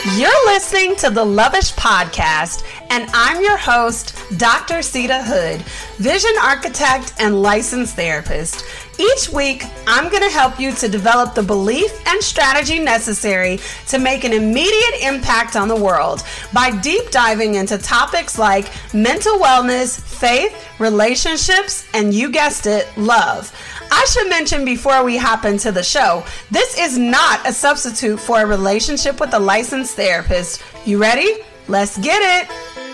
You're listening to the Lovish Podcast, and I'm your host, Dr. Sita Hood, vision architect and licensed therapist. Each week, I'm going to help you to develop the belief and strategy necessary to make an immediate impact on the world by deep diving into topics like mental wellness, faith, relationships, and you guessed it, love. I should mention before we hop into the show, this is not a substitute for a relationship with a licensed therapist. You ready? Let's get it.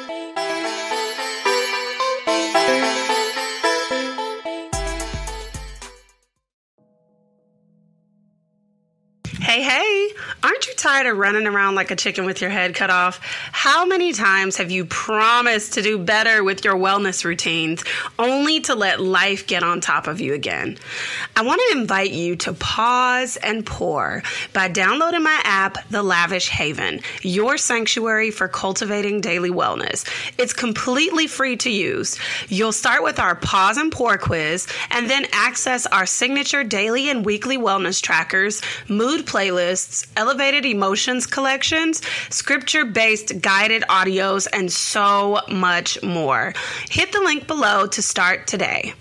Hey, aren't you tired of running around like a chicken with your head cut off? How many times have you promised to do better with your wellness routines only to let life get on top of you again? I want to invite you to pause and pour by downloading my app, The Lavish Haven, your sanctuary for cultivating daily wellness. It's completely free to use. You'll start with our pause and pour quiz and then access our signature daily and weekly wellness trackers, mood playlists, elevated emotions collections, scripture-based guided audios, and so much more. Hit the link below to start today.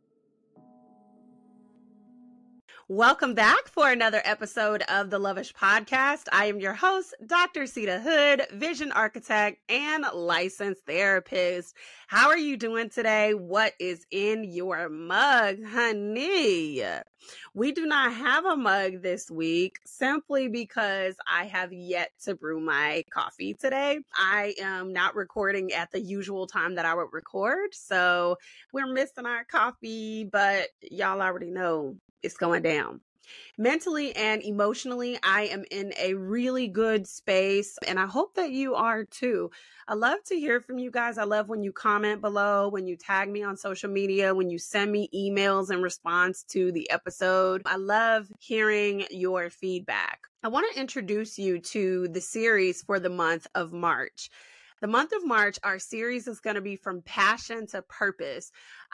Welcome back for another episode of the Lovish Podcast. I am your host, Dr. Sita Hood, vision architect and licensed therapist. How are you doing today? What is in your mug, honey? We do not have a mug this week simply because I have yet to brew my coffee today. I am not recording at the usual time that I would record, so we're missing our coffee, but y'all already know it's going down. Mentally and emotionally, I am in a really good space, and I hope that you are too. I love to hear from you guys. I love when you comment below, when you tag me on social media, when you send me emails in response to the episode. I love hearing your feedback. I want to introduce you to the series for the month of March. The month of March, our series is going to be From Passion to Purpose.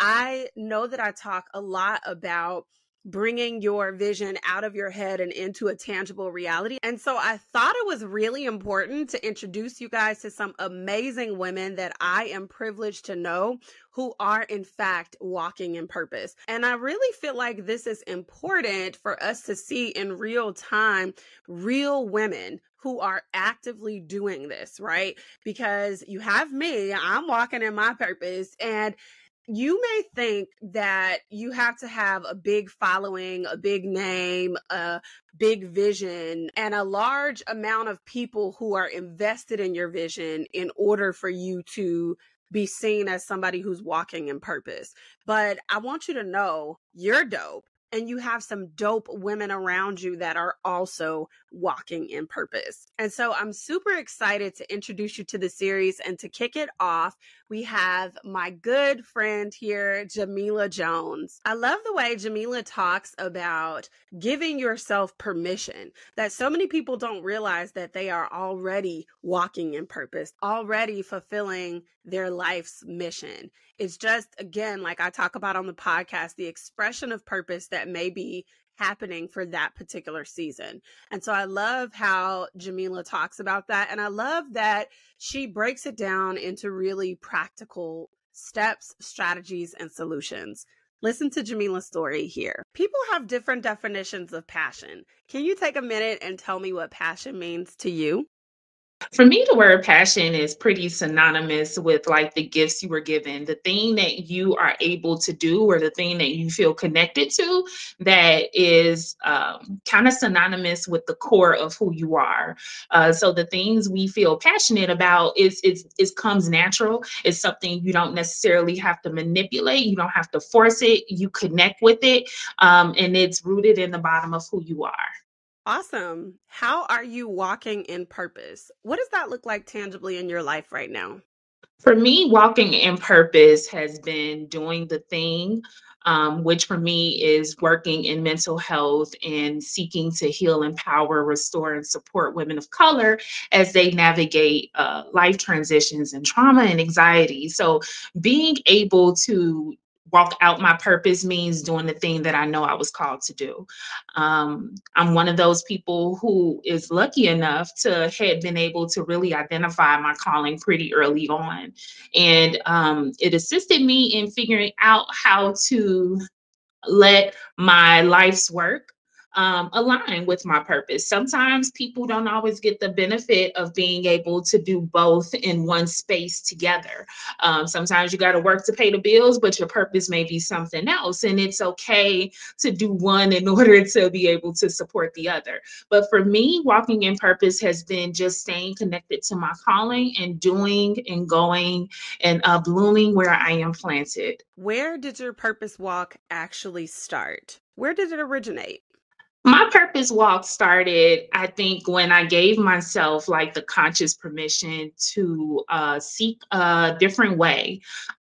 I know that I talk a lot about bringing your vision out of your head and into a tangible reality. And so I thought it was really important to introduce you guys to some amazing women that I am privileged to know who are in fact walking in purpose. And I really feel like this is important for us to see in real time, real women who are actively doing this, right? Because you have me, I'm walking in my purpose, and you may think that you have to have a big following, a big name, a big vision, and a large amount of people who are invested in your vision in order for you to be seen as somebody who's walking in purpose. But I want you to know you're dope. And you have some dope women around you that are also walking in purpose. And so I'm super excited to introduce you to the series, and to kick it off, we have my good friend here, Jamila Jones. I love the way Jamila talks about giving yourself permission, that so many people don't realize that they are already walking in purpose, already fulfilling their life's mission. It's just, again, like I talk about on the podcast, the expression of purpose that may be happening for that particular season. And so I love how Jamila talks about that. And I love that she breaks it down into really practical steps, strategies, and solutions. Listen to Jamila's story here. People have different definitions of passion. Can you take a minute and tell me what passion means to you? For me, the word passion is pretty synonymous with like the gifts you were given, the thing that you are able to do or the thing that you feel connected to that is kind of synonymous with the core of who you are. So the things we feel passionate about is comes natural. It's something you don't necessarily have to manipulate. You don't have to force it. You connect with it. And it's rooted in the bottom of who you are. Awesome. How are you walking in purpose? What does that look like tangibly in your life right now? For me, walking in purpose has been doing the thing, which for me is working in mental health and seeking to heal, empower, restore, and support women of color as they navigate life transitions and trauma and anxiety. So being able to walk out my purpose means doing the thing that I know I was called to do. I'm one of those people who is lucky enough to have been able to really identify my calling pretty early on. And it assisted me in figuring out how to let my life's work align with my purpose. Sometimes people don't always get the benefit of being able to do both in one space together. Sometimes you got to work to pay the bills, but your purpose may be something else. And it's okay to do one in order to be able to support the other. But for me, walking in purpose has been just staying connected to my calling and doing and going and blooming where I am planted. Where did your purpose walk actually start? Where did it originate? My purpose walk started, I think, when I gave myself like the conscious permission to seek a different way.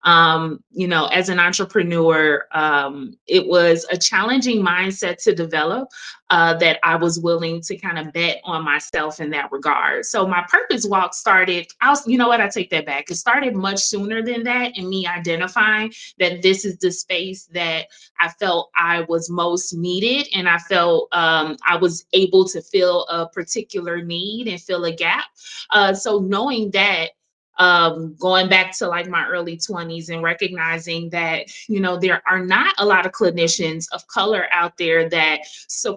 As an entrepreneur, it was a challenging mindset to develop that I was willing to kind of bet on myself in that regard. So my purpose walk started, I take that back. It started much sooner than that, and me identifying that this is the space that I felt I was most needed, and I felt I was able to fill a particular need and fill a gap. So knowing that, going back to like my early 20s and recognizing that, there are not a lot of clinicians of color out there that support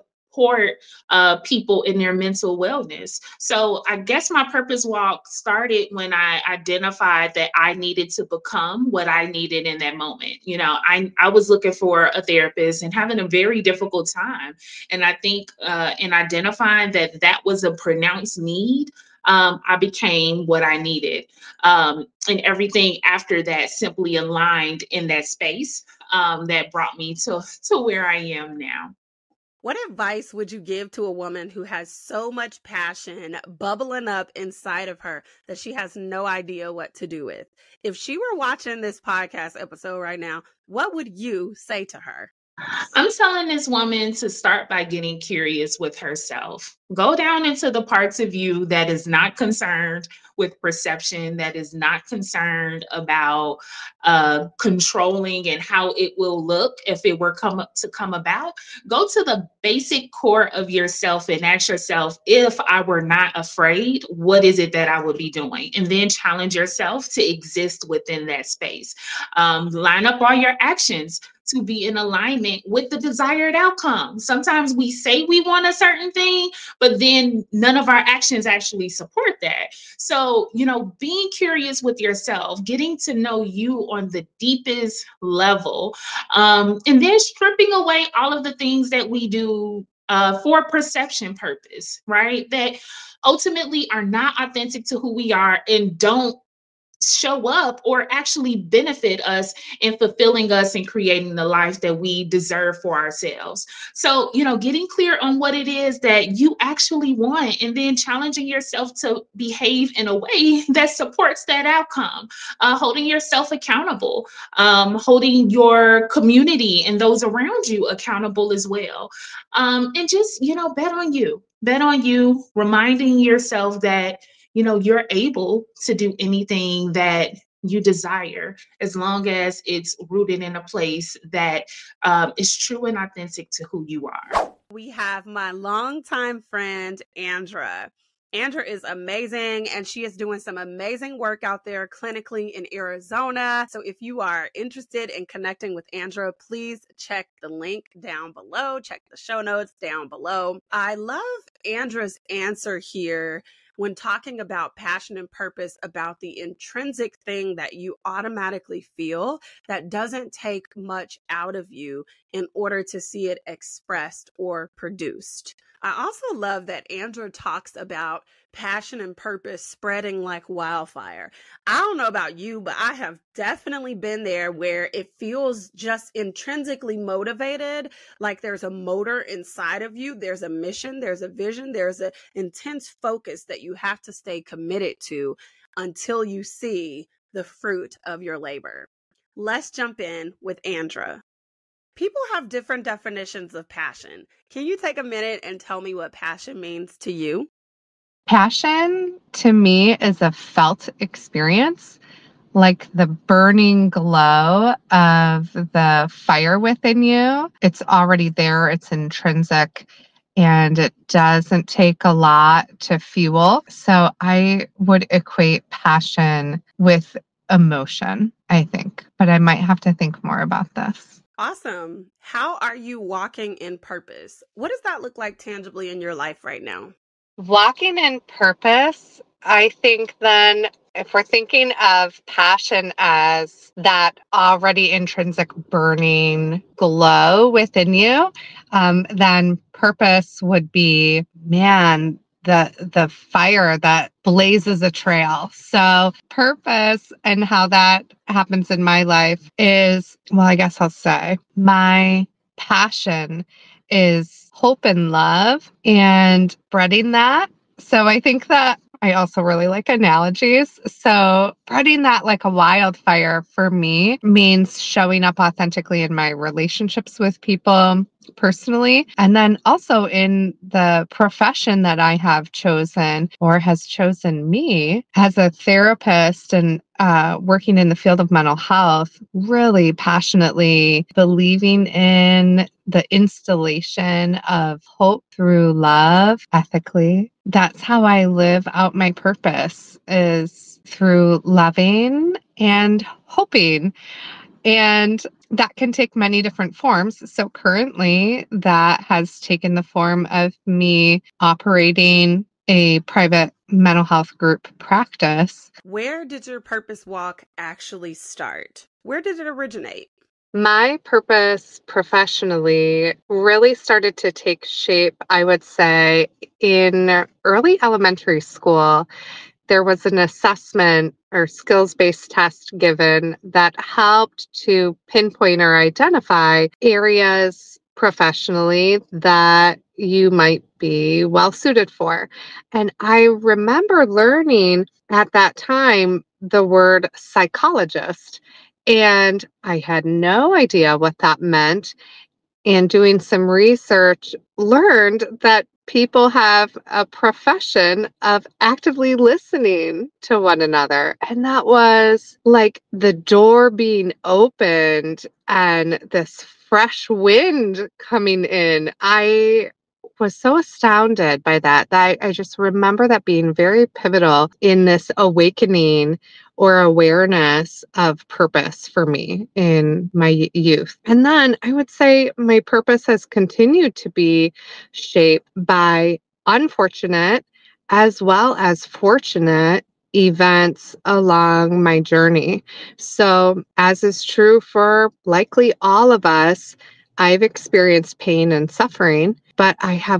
people in their mental wellness. So I guess my purpose walk started when I identified that I needed to become what I needed in that moment. I was looking for a therapist and having a very difficult time. And I think in identifying that that was a pronounced need, I became what I needed. And everything after that simply aligned in that space that brought me to where I am now. What advice would you give to a woman who has so much passion bubbling up inside of her that she has no idea what to do with? If she were watching this podcast episode right now, what would you say to her? I'm telling this woman to start by getting curious with herself. Go down into the parts of you that is not concerned with perception, that is not concerned about controlling and how it will look if it were come about. Go to the basic core of yourself and ask yourself, if I were not afraid, what is it that I would be doing? And then challenge yourself to exist within that space. Line up all your actions to be in alignment with the desired outcome. Sometimes we say we want a certain thing, but then none of our actions actually support that. So, being curious with yourself, getting to know you on the deepest level, and then stripping away all of the things that we do for perception purpose, right? That ultimately are not authentic to who we are and don't show up or actually benefit us in fulfilling us and creating the life that we deserve for ourselves. So, getting clear on what it is that you actually want and then challenging yourself to behave in a way that supports that outcome, holding yourself accountable, holding your community and those around you accountable as well. And just, bet on you, reminding yourself that you're able to do anything that you desire as long as it's rooted in a place that is true and authentic to who you are. We have my longtime friend, Andra. Andra is amazing, and she is doing some amazing work out there clinically in Arizona. So if you are interested in connecting with Andra, please check the link down below. Check the show notes down below. I love Andra's answer here when talking about passion and purpose, about the intrinsic thing that you automatically feel that doesn't take much out of you in order to see it expressed or produced. I also love that Andra talks about passion and purpose spreading like wildfire. I don't know about you, but I have definitely been there where it feels just intrinsically motivated, like there's a motor inside of you, there's a mission, there's a vision, there's an intense focus that you have to stay committed to until you see the fruit of your labor. Let's jump in with Andra. People have different definitions of passion. Can you take a minute and tell me what passion means to you? Passion to me is a felt experience, like the burning glow of the fire within you. It's already there, it's intrinsic, and it doesn't take a lot to fuel. So I would equate passion with emotion, I think, but I might have to think more about this. Awesome. How are you walking in purpose? What does that look like tangibly in your life right now? Walking in purpose, I think then if we're thinking of passion as that already intrinsic burning glow within you, then purpose would be, man, the fire that blazes a trail. So purpose and how that happens in my life is, well, I guess I'll say my passion is hope and love and spreading that. So I think that I also really like analogies. So spreading that like a wildfire for me means showing up authentically in my relationships with people personally, and then also in the profession that I have chosen or has chosen me as a therapist and working in the field of mental health, really passionately believing in the installation of hope through love ethically. That's how I live out my purpose, is through loving and hoping. And that can take many different forms. So currently, that has taken the form of me operating a private mental health group practice. Where did your purpose walk actually start? Where did it originate? My purpose professionally really started to take shape, I would say, in early elementary school. There was an assessment or skills-based test given that helped to pinpoint or identify areas professionally that you might be well suited for. And I remember learning at that time the word psychologist, and I had no idea what that meant. And doing some research, learned that people have a profession of actively listening to one another. And that was like the door being opened and this fresh wind coming in. I was so astounded by that, that I just remember that being very pivotal in this awakening or awareness of purpose for me in my youth. And then I would say my purpose has continued to be shaped by unfortunate as well as fortunate events along my journey. So, as is true for likely all of us, I've experienced pain and suffering, but I have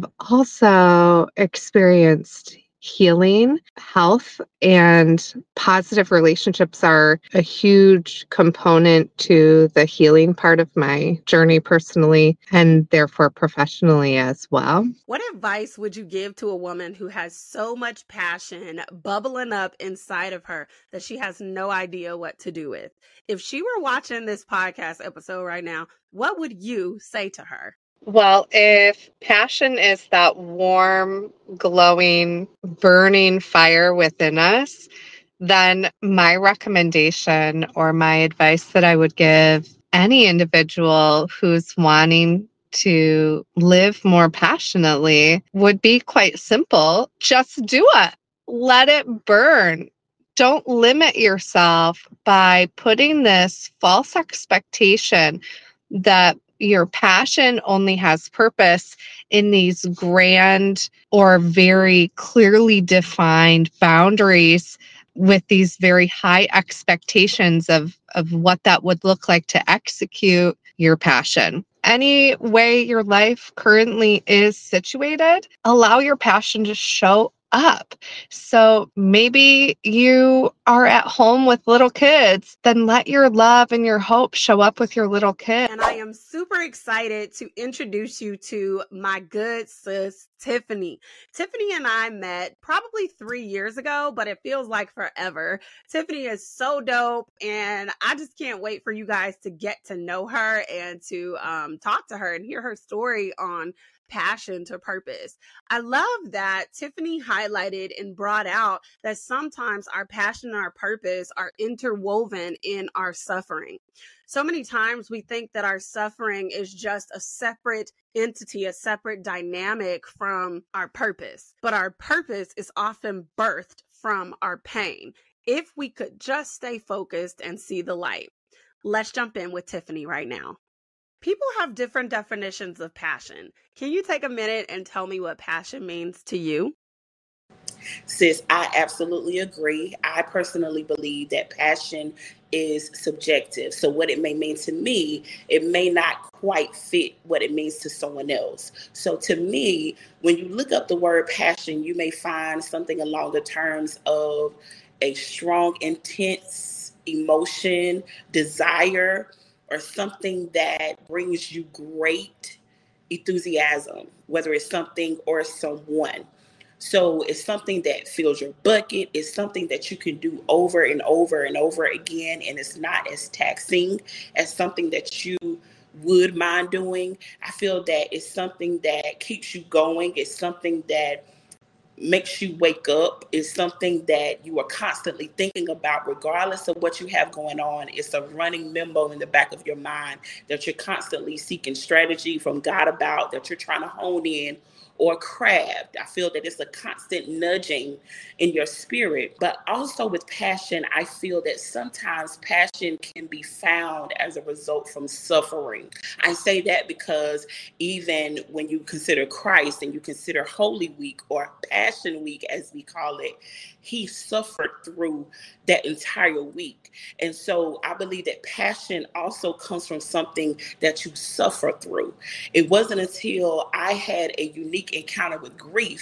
also experienced healing, health, and positive relationships are a huge component to the healing part of my journey personally and therefore professionally as well. What advice would you give to a woman who has so much passion bubbling up inside of her that she has no idea what to do with? If she were watching this podcast episode right now, what would you say to her? Well, if passion is that warm, glowing, burning fire within us, then my recommendation or my advice that I would give any individual who's wanting to live more passionately would be quite simple. Just do it. Let it burn. Don't limit yourself by putting this false expectation that your passion only has purpose in these grand or very clearly defined boundaries with these very high expectations of what that would look like to execute your passion. Any way your life currently is situated, allow your passion to show up. So maybe you are at home with little kids, then let your love and your hope show up with your little kid. And I am super excited to introduce you to my good sis, Tiffany. Tiffany and I met probably 3 years ago, but it feels like forever. Tiffany is so dope, and I just can't wait for you guys to get to know her and to talk to her and hear her story on passion to purpose. I love that Tiffany highlighted and brought out that sometimes our passion and our purpose are interwoven in our suffering. So many times we think that our suffering is just a separate entity, a separate dynamic from our purpose. But our purpose is often birthed from our pain. If we could just stay focused and see the light. Let's jump in with Tiffany right now. People have different definitions of passion. Can you take a minute and tell me what passion means to you? Sis, I absolutely agree. I personally believe that passion is subjective. So what it may mean to me, it may not quite fit what it means to someone else. So to me, when you look up the word passion, you may find something along the terms of a strong, intense emotion, desire, or something that brings you great enthusiasm, whether it's something or someone. So it's something that fills your bucket. It's something that you can do over and over and over again. And it's not as taxing as something that you would mind doing. I feel that it's something that keeps you going. It's something that makes you wake up. It's something that you are constantly thinking about, regardless of what you have going on. It's a running memo in the back of your mind that you're constantly seeking strategy from God about, that you're trying to hone in or craft. I feel that it's a constant nudging in your spirit. But also with passion, I feel that sometimes passion can be found as a result from suffering. I say that because even when you consider Christ and you consider Holy Week or Passion Week, as we call it, he suffered through that entire week. And so I believe that passion also comes from something that you suffer through. It wasn't until I had a unique encounter with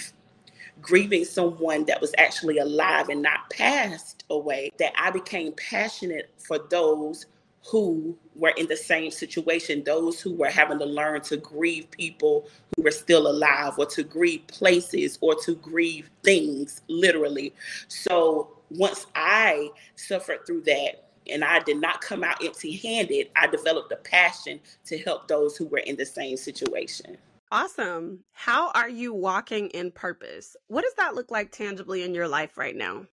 grieving someone that was actually alive and not passed away, that I became passionate for those who were in the same situation, those who were having to learn to grieve people who were still alive, or to grieve places, or to grieve things, literally. So once I suffered through that, and I did not come out empty-handed, I developed a passion to help those who were in the same situation. Awesome. How are you walking in purpose? What does that look like tangibly in your life right now?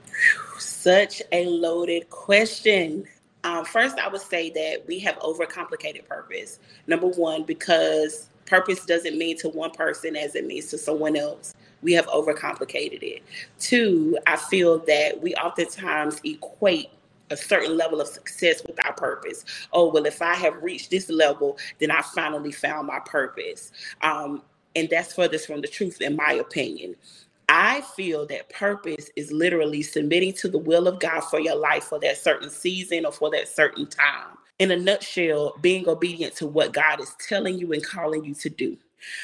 Such a loaded question. First, I would say that we have overcomplicated purpose. Number one, because purpose doesn't mean to one person as it means to someone else. We have overcomplicated it. Two, I feel that we oftentimes equate a certain level of success with our purpose. Oh, well, if I have reached this level, then I finally found my purpose. And that's furthest from the truth, in my opinion. I feel that purpose is literally submitting to the will of God for your life for that certain season or for that certain time. In a nutshell, being obedient to what God is telling you and calling you to do.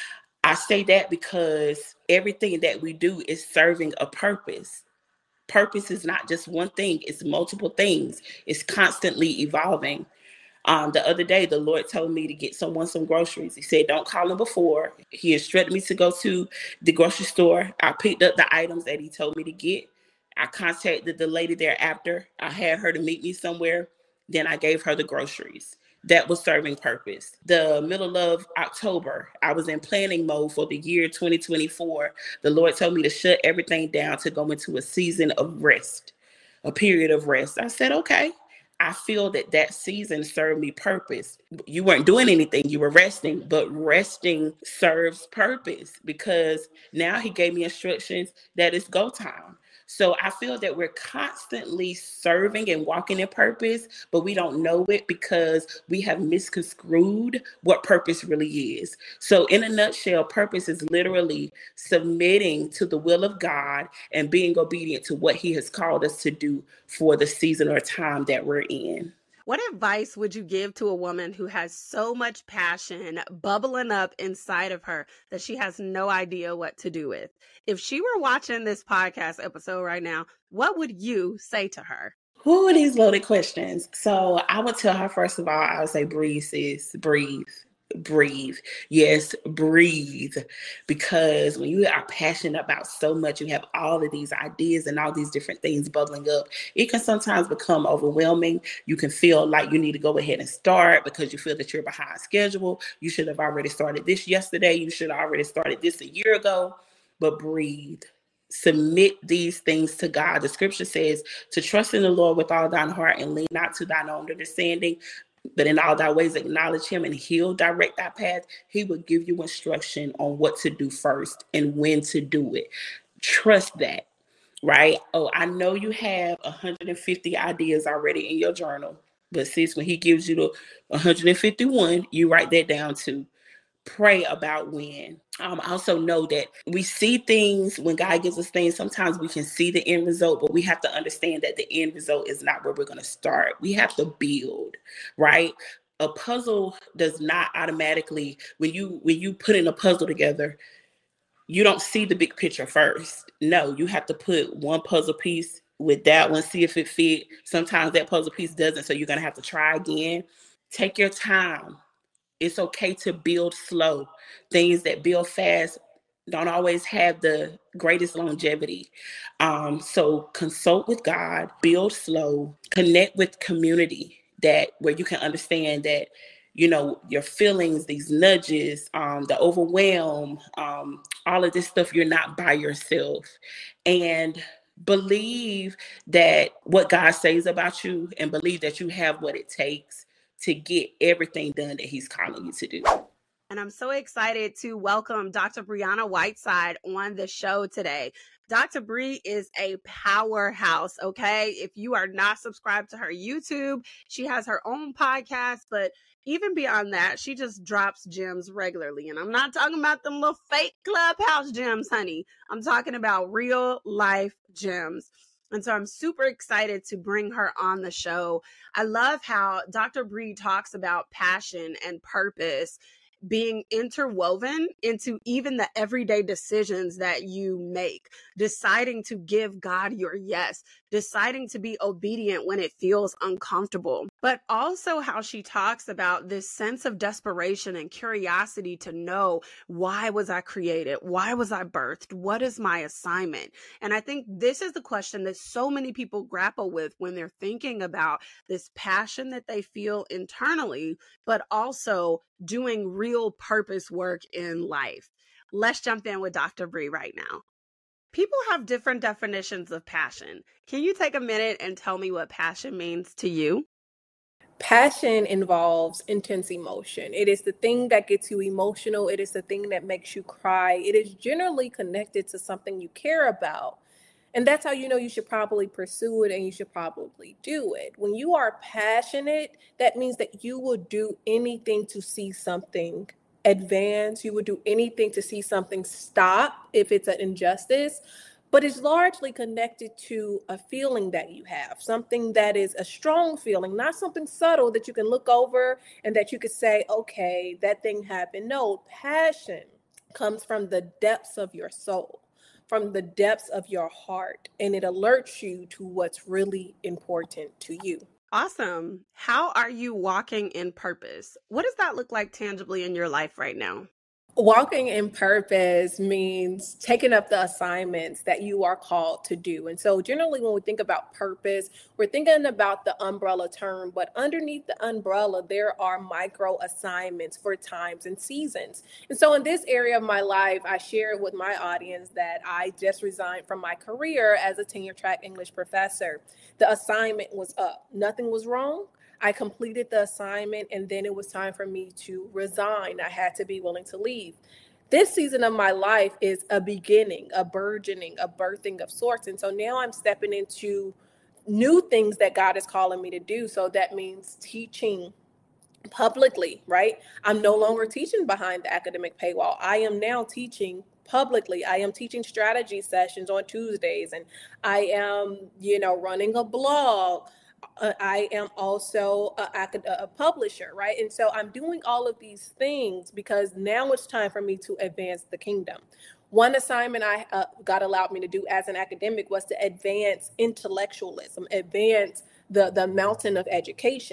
I say that because everything that we do is serving a purpose. Purpose is not just one thing, it's multiple things. It's constantly evolving. The other day, the Lord told me to get someone some groceries. He said, don't call him before. He instructed me to go to the grocery store. I picked up the items that he told me to get. I contacted the lady thereafter. I had her to meet me somewhere. Then I gave her the groceries. That was serving purpose. The middle of October, I was in planning mode for the year 2024. The Lord told me to shut everything down to go into a season of rest, a period of rest. I said, okay. I feel that that season served me purpose. You weren't doing anything, you were resting, but resting serves purpose because now he gave me instructions that it's go time. So I feel that we're constantly serving and walking in purpose, but we don't know it because we have misconstrued what purpose really is. So in a nutshell, purpose is literally submitting to the will of God and being obedient to what he has called us to do for the season or time that we're in. What advice would you give to a woman who has so much passion bubbling up inside of her that she has no idea what to do with? If she were watching this podcast episode right now, what would you say to her? Who are these loaded questions? So I would tell her, first of all, I would say, breathe, sis, breathe. breathe. Yes, breathe. Because when you are passionate about so much, you have all of these ideas and all these different things bubbling up, it can sometimes become overwhelming. You can feel like you need to go ahead and start because you feel that you're behind schedule. You should have already started this yesterday. You should have already started this a year ago. But breathe. Submit these things to God. The scripture says to trust in the Lord with all thine heart and lean not to thine own understanding, but in all thy ways acknowledge him and he'll direct thy path. He will give you instruction on what to do first and when to do it. Trust that, right? Oh, I know you have 150 ideas already in your journal, but sis, when he gives you the 151, you write that down too. Pray about when. I also know that we see things when God gives us things. Sometimes we can see the end result, but we have to understand that the end result is not where we're going to start. We have to build, right? A puzzle does not automatically, when you put in a puzzle together, you don't see the big picture first. No, you have to put one puzzle piece with that one, see if it fit. Sometimes that puzzle piece doesn't, so you're going to have to try again. Take your time. It's okay to build slow. Things that build fast don't always have the greatest longevity. So consult with God, build slow, connect with community that where you can understand that, you know, your feelings, these nudges, the overwhelm, all of this stuff, you're not by yourself. And believe that what God says about you and believe that you have what it takes to get everything done that he's calling you to do. And I'm so excited to welcome Dr. Brianna Whiteside on the show today. Dr. Bree is a powerhouse, okay? If you are not subscribed to her YouTube, she has her own podcast, but even beyond that, she just drops gems regularly. And I'm not talking about them little fake Clubhouse gems, honey. I'm talking about real life gems. And so I'm super excited to bring her on the show. I love how Dr. Bree talks about passion and purpose being interwoven into even the everyday decisions that you make, deciding to give God your yes, deciding to be obedient when it feels uncomfortable, but also how she talks about this sense of desperation and curiosity to know, why was I created? Why was I birthed? What is my assignment? And I think this is the question that so many people grapple with when they're thinking about this passion that they feel internally, but also doing real purpose work in life. Let's jump in with Dr. Bree right now. People have different definitions of passion. Can you take a minute and tell me what passion means to you? Passion involves intense emotion. It is the thing that gets you emotional. It is the thing that makes you cry. It is generally connected to something you care about. And that's how you know you should probably pursue it and you should probably do it. When you are passionate, that means that you will do anything to see something advance. You would do anything to see something stop if it's an injustice. But it's largely connected to a feeling that you have, something that is a strong feeling, not something subtle that you can look over and that you could say, okay, that thing happened. No, passion comes from the depths of your soul, from the depths of your heart, and it alerts you to what's really important to you. Awesome. How are you walking in purpose? What does that look like tangibly in your life right now? Walking in purpose means taking up the assignments that you are called to do. And so generally when we think about purpose, we're thinking about the umbrella term, but underneath the umbrella, there are micro assignments for times and seasons. And so in this area of my life, I shared with my audience that I just resigned from my career as a tenure track English professor. The assignment was up. Nothing was wrong. I completed the assignment, and then it was time for me to resign. I had to be willing to leave. This season of my life is a beginning, a burgeoning, a birthing of sorts. And so now I'm stepping into new things that God is calling me to do. So that means teaching publicly, right? I'm no longer teaching behind the academic paywall. I am now teaching publicly. I am teaching strategy sessions on Tuesdays, and I am, running a blog. I am also a publisher, right? And so I'm doing all of these things because now it's time for me to advance the kingdom. One assignment God allowed me to do as an academic was to advance intellectualism, advance the mountain of education.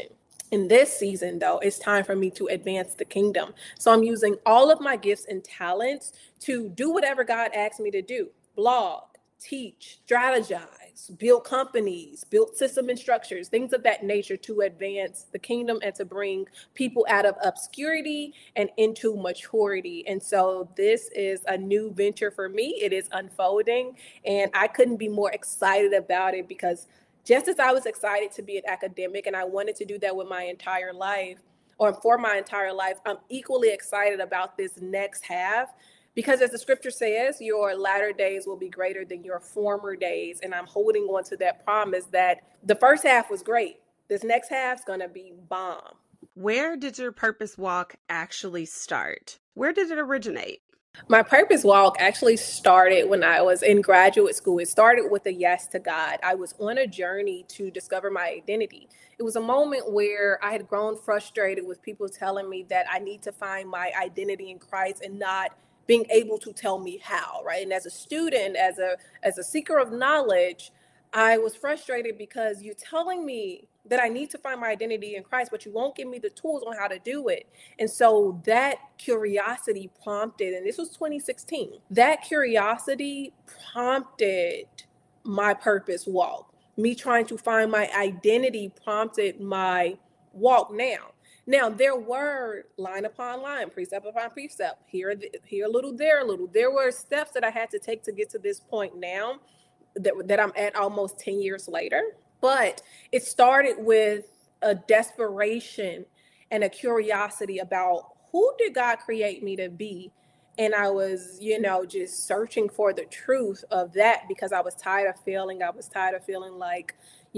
In this season, though, it's time for me to advance the kingdom. So I'm using all of my gifts and talents to do whatever God asks me to do. Blog, teach, strategize, build companies, build system and structures, things of that nature to advance the kingdom and to bring people out of obscurity and into maturity. And so this is a new venture for me. It is unfolding, and I couldn't be more excited about it, because just as I was excited to be an academic and I wanted to do that with my entire life, or for my entire life, I'm equally excited about this next half, because as the scripture says, your latter days will be greater than your former days. And I'm holding on to that promise that the first half was great. This next half's going to be bomb. Where did your purpose walk actually start? Where did it originate? My purpose walk actually started when I was in graduate school. It started with a yes to God. I was on a journey to discover my identity. It was a moment where I had grown frustrated with people telling me that I need to find my identity in Christ and not being able to tell me how, right? And as a student, as a seeker of knowledge, I was frustrated because you're telling me that I need to find my identity in Christ, but you won't give me the tools on how to do it. And so that curiosity prompted, and this was 2016, that curiosity prompted my purpose walk. Me trying to find my identity prompted my walk now. Now, there were line upon line, precept upon precept, here a little, there a little. There were steps that I had to take to get to this point now that I'm at almost 10 years later. But it started with a desperation and a curiosity about who did God create me to be? And I was, just searching for the truth of that, because I was tired of failing. I was tired of feeling like,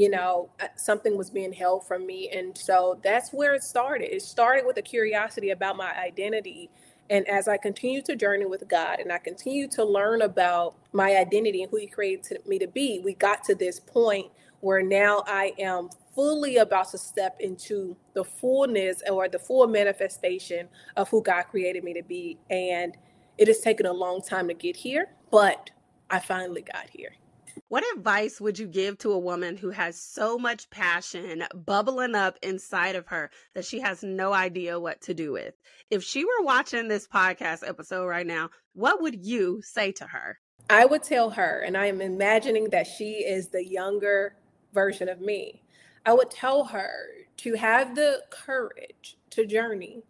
something was being held from me. And so that's where it started. It started with a curiosity about my identity. And as I continue to journey with God and I continue to learn about my identity and who He created me to be, we got to this point where now I am fully about to step into the fullness or the full manifestation of who God created me to be. And it has taken a long time to get here, but I finally got here. What advice would you give to a woman who has so much passion bubbling up inside of her that she has no idea what to do with? If she were watching this podcast episode right now, what would you say to her? I would tell her, and I am imagining that she is the younger version of me, I would tell her to have the courage to journey.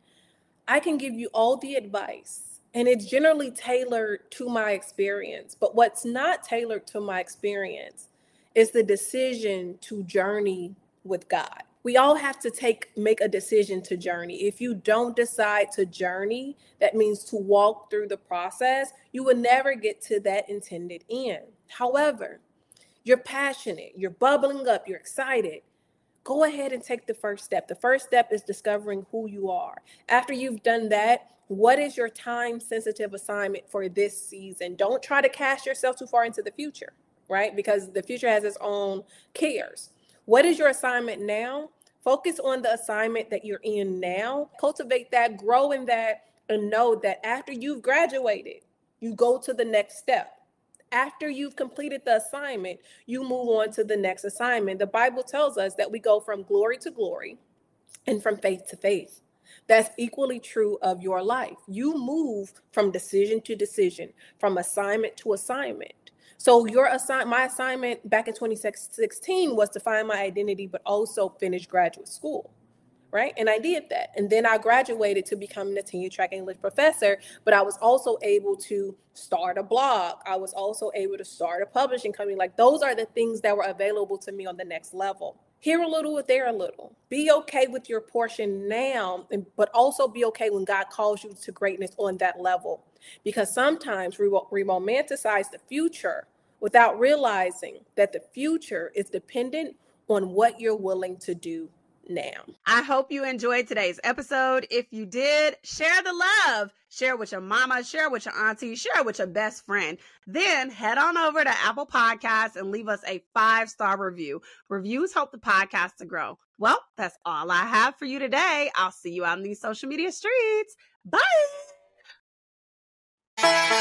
I can give you all the advice, and it's generally tailored to my experience. But what's not tailored to my experience is the decision to journey with God. We all have to make a decision to journey. If you don't decide to journey, that means to walk through the process, you will never get to that intended end. However, you're passionate, you're bubbling up, you're excited. Go ahead and take the first step. The first step is discovering who you are. After you've done that, what is your time-sensitive assignment for this season? Don't try to cast yourself too far into the future, right? Because the future has its own cares. What is your assignment now? Focus on the assignment that you're in now. Cultivate that, grow in that, and know that after you've graduated, you go to the next step. After you've completed the assignment, you move on to the next assignment. The Bible tells us that we go from glory to glory and from faith to faith. That's equally true of your life. You move from decision to decision, from assignment to assignment. So my assignment back in 2016 was to find my identity, but also finish graduate school. Right. And I did that. And then I graduated to become a tenure track English professor. But I was also able to start a blog. I was also able to start a publishing company. Like, those are the things that were available to me on the next level. Here a little, there a little. Be okay with your portion now, but also be okay when God calls you to greatness on that level. Because sometimes we romanticize the future without realizing that the future is dependent on what you're willing to do now. I hope you enjoyed today's episode. If you did, share the love. Share with your mama, share with your auntie, share with your best friend. Then head on over to Apple Podcasts and leave us a 5-star review. Reviews help the podcast to grow. Well, that's all I have for you today. I'll see you out in these social media streets. Bye.